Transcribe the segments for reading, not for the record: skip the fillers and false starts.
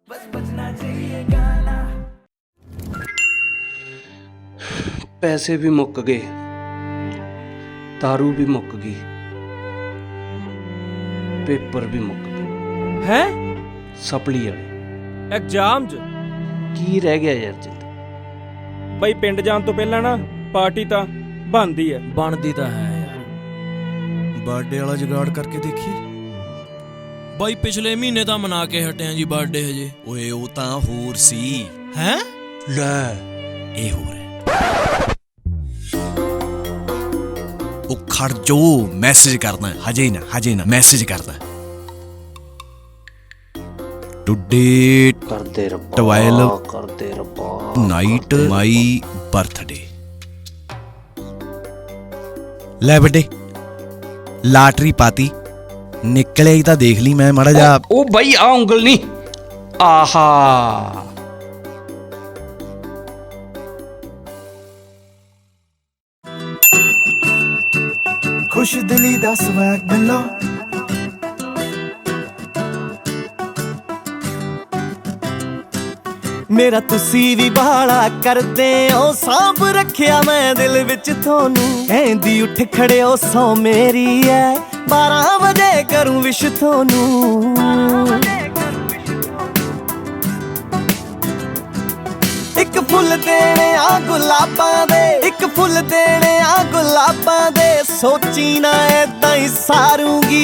ਪੈਸੇ ਵੀ ਮੁੱਕ ਗਏ, ਦਾਰੂ ਵੀ ਮੁੱਕ ਗਈ, ਪੇਪਰ ਵੀ ਮੁੱਕ ਗਏ। ਹੈ ਸਪਲੀ ਵਾਲੇ ਐਗਜ਼ਾਮ 'ਚ ਕੀ ਰਹਿ ਗਿਆ ਯਾਰ ਜਿੰਦ? ਬਈ ਪਿੰਡ ਜਾਣ ਤੋਂ ਪਹਿਲਾਂ ਨਾ ਪਾਰਟੀ ਤਾਂ ਬਣਦੀ ਹੈ। ਬਣਦੀ ਤਾਂ ਹੈ ਯਾਰ। ਬਰਥਡੇ ਵਾਲਾ ਜੁਗਾੜ ਕਰਕੇ ਦੇਖੀ ਬਾਈ। ਪਿਛਲੇ ਮਹੀਨੇ ਤਾਂ ਮਨਾ ਕੇ ਹਟਿਆ ਜੀ ਬਰਥਡੇ ਹਜੇ। ਓਏ ਉਹ ਤਾਂ ਹੋਰ ਸੀ। ਹੈ ਲੈ ਇਹ ਹੋਰ ਹੈ। ਉਹ ਖੜ ਜੋ ਮੈਸੇਜ ਕਰਦਾ ਹਜੇ ਨਾ ਮੈਸੇਜ ਕਰਦਾ। ਟੁਡੇ ਕਰਦੇ ਰੱਬਾ 12 ਕਰਦੇ ਰੱਬਾ ਨਾਈਟ ਮਾਈ ਬਰਥਡੇ। ਲੈ ਵੱਡੇ ਲਾਟਰੀ ਪਾਤੀ ਨਿਕਲਿਆ ਹੀ ਤਾਂ ਦੇਖ ਲਈ ਮੈਂ ਮਾੜਾ ਜਾ। ਉਹ ਬਾਈ ਆ ਉਂਗਲ ਨਹੀਂ। ਆਹਾ खुश दिली दा स्वैग मिलो मेरा तुसी भी बाला करदे ओ सांभ रखिया मैं दिल विच थोनू ऐंदी उठ खड़े ओ सौ मेरी है 12 बजे करूं विश थोनू एक फुल देने आ गुलाबां दे एक फुल देने आ गुलाबां दे सोची ना ऐदां ही सारूंगी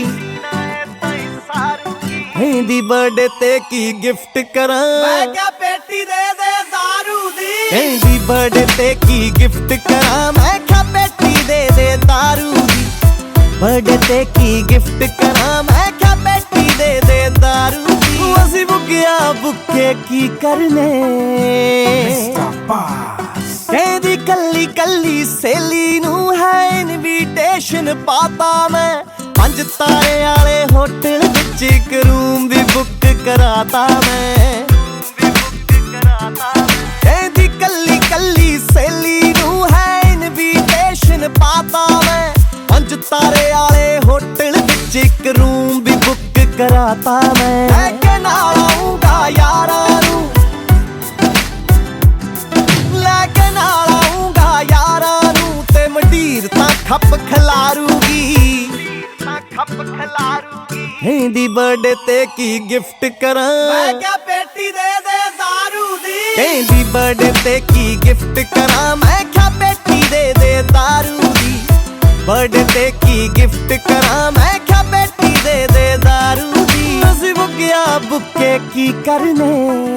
हिंदी बर्थडे ते की गिफ्ट करां मैं क्या पेटी दे दे दारू दी हिंदी बर्थडे ते की गिफ्ट करां मैं क्या पेटी दे दे दारू दी बर्थडे ते की गिफ्ट करां मैं क्या पेटी दे दे दारू दी ਅਸੀਂ ਬੁੱਗਿਆ ਬੁੱਕੇ ਕੀ ਕਰਨੇ ਕਹਿੰਦੀ ਕੱਲੀ ਕੱਲੀ ਸੇਲੀ ਨੂੰ ਹੈ ਇਨਵੀਟੇਸ਼ਨ ਪਾਤਾ ਮੈਂ 5 ਤਾਰੇ ਵਾਲੇ ਹੋਟਲ ਵਿੱਚ ਇੱਕ ਰੂਮ ਵੀ ਬੁੱਕ ਕਰਾਤਾ ਮੈਂ ਕਹਿੰਦੀ ਕੱਲੀ ਕੱਲੀ ਸੇਲੀ ਨੂੰ ਹੈ ਇਨਵੀਟੇਸ਼ਨ ਪਾਤਾ ਮੈਂ 5 ਤਾਰੇ ਵਾਲੇ ਹੋਟਲ ਵਿੱਚ ਇੱਕ ਰੂਮ ਵੀ ਬੁੱਕ ਕਰਾਤਾ ਮੈਂ ਕੇ ਨਾਲ ਆਉਂਗਾ ਯਾਰਾਂ ਨੂੰ ਲੈ ਕੇ ਨਾਲ ਆਉਂਗਾ ਯਾਰਾਂ ਨੂੰ ਤੇ ਮੰਡੀਰ ਤਾਂ ਖੱਪ ਖਿਲਾਰੂਗੀ ਹਿੰਦੀ ਬਰਥਡੇ ਤੇ ਕੀ ਗਿਫਟ ਕਰਾਂ ਮੈਂ ਕਿਆ ਪੇਟੀ ਦੇ ਦੇ ਦਾਰੂ ਦੀ ਹਿੰਦੀ ਬਰਥਡੇ ਤੇ ਕੀ ਗਿਫਟ ਕਰਾਂ ਮੈਂ ਕਿਆ ਪੇਟੀ ਦੇ ਦੇ ਦਾਰੂ ਦੀ ਬਰਥਡੇ ਤੇ ਕੀ ਗਿਫਟ ਕਰਾਂ ਮੈਂ ਕਿਆ ਪੇਟੀ ਦੇ ਦੇ ਦਾਰੂ ਦੀ ਅਸੀਂ ਬੁੱਗਿਆ ਬੁੱਕੇ ਕੀ ਕਰਨੇ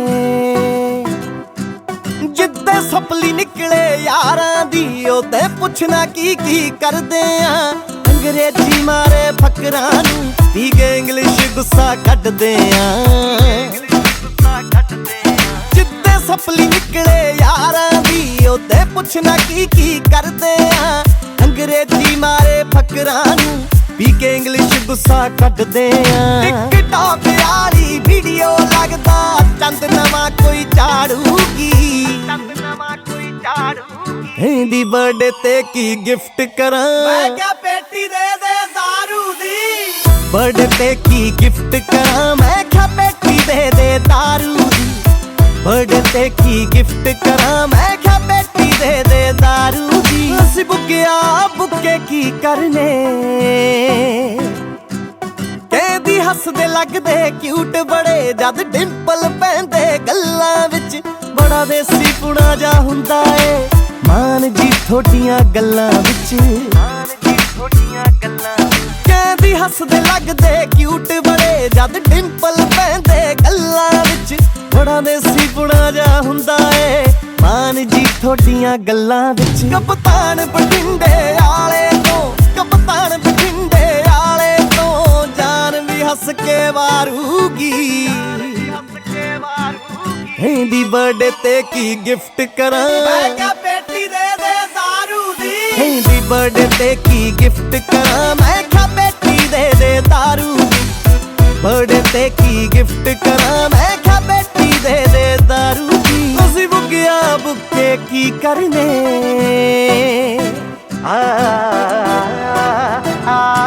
ਜਿੱਦੇ ਸਪਲੀ ਨਿਕਲੇ ਯਾਰਾਂ ਦੀ ਉਹਦੇ ਪੁੱਛਣਾ ਕੀ ਕੀ ਕਰਦੇ ਆ ਅੰਗਰੇਜ਼ੀ ਮਾਰੇ ਫਕਰਾਂ ਨੂੰ ਪੀ ਕੇ ਇੰਗਲਿਸ਼ ਗੁੱਸਾ ਕੱਢਦੇ ਆ ਜਿੱਦੇ ਸਪਲੀ ਨਿਕਲੇ ਯਾਰਾਂ ਦੀ ਉਹਦੇ ਪੁੱਛਣਾ ਕੀ ਕੀ ਕਰਦੇ ਆ ਅੰਗਰੇਜ਼ੀ ਮਾਰੇ ਫਕਰਾਂ ਨੂੰ ਪੀ ਕੇ ਇੰਗਲਿਸ਼ ਗੁੱਸਾ ਕੱਢਦੇ ਆ ਟਿਕਟੌਕ ਵਾਲੀ ਵੀਡੀਓ ਲੱਗਦਾ ਚੰਦ ਨਵਾਂ ਕੋਈ ਝਾੜੂਗੀ ਹਿੰਦੀ ਬਰਥਡੇ ਤੇ ਕੀ ਗਿਫਟ ਕਰਾਂ ਮੈਂ ਕਿਆ ਪੇਟੀ ਦੇ ਦੇ ਦਾਰੂ ਦੀ ਬਰਥਡੇ ਤੇ ਕੀ ਗਿਫਟ ਕਰਾਂ ਮੈਂ ਕਿਆ ਪੇਟੀ ਦੇ ਦੇ ਦਾਰੂ ਦੀ ਬਰਥਡੇ ਤੇ ਕੀ ਗਿਫਟ ਕਰਾਂ ਮੈਂ ਕਿਆ ਪੇਟੀ ਦੇ ਦੇ ਦਾਰੂ ਦੀ ਅਸੀਂ ਬੁੱਗਿਆ ਬੁੱਕੇ ਕੀ ਕਰਨੇ ਕਹਿੰਦੀ ਹੱਸਦੇ ਲੱਗਦੇ ਕਿਊਟ ਬੜੇ ਜਦ ਡਿੰਪਲ ਪੈਂਦੇ ਗੱਲਾਂ ਵਿੱਚ ਬੜਾ ਦੇਸੀ ਪੁਣਾ ਜਾ ਹੁੰਦਾ ਏ ਮਾਨ ਜੀ ਥੋਡੀਆਂ ਗੱਲਾਂ ਵਿੱਚ ਕਹਿੰਦੀ ਹੱਸਦੇ ਲੱਗਦੇ ਕਿਊਟ ਬੜੇ ਜਦ ਡਿੰਪਲ ਪੈਂਦੇ ਗੱਲਾਂ ਵਿੱਚ ਬੜਾ ਦੇਸੀ ਪੁਣਾ ਜਾ ਹੁੰਦਾ ਏ ਮਾਨ ਜੀ ਥੋਡੀਆਂ ਗੱਲਾਂ ਵਿੱਚ ਕਪਤਾਨ ਬਠਿੰਡੇ ਵਾਲੇ ਤੋਂ ਕਪਤਾਨ ਬਠਿੰਡੇ ਵਾਲੇ ਤੋਂ ਜਾਨ ਵੀ ਹੱਸ ਕੇ ਵਾਰੂਗੀ ਹਿੰਦੀ ਬਰਥਡੇ ਤੇ ਕੀ ਗਿਫਟ ਕਰਾਂ ਮੈਂ ਕਿਆ ਪੇਟੀ ਦੇ ਦੇ ਦਾਰੂ ਦੀ ਹਿੰਦੀ ਬਰਥਡੇ ਤੇ ਕੀ ਗਿਫਟ ਕਰਾਂ ਮੈਂ ਕਿਆ ਪੇਟੀ ਦੇ ਦੇ ਦਾਰੂ ਦੀ ਬਰਥਡੇ ਤੇ ਕੀ ਗਿਫਟ ਕਰਾਂ ਮੈਂ ਕਿਆ ਪੇਟੀ ਦੇ ਦੇ ਦਾਰੂ ਦੀ ਅਸੀਂ ਬੁੱਗਿਆ ਬੁੱਕੇ ਕੀ ਕਰਨੇ ਆ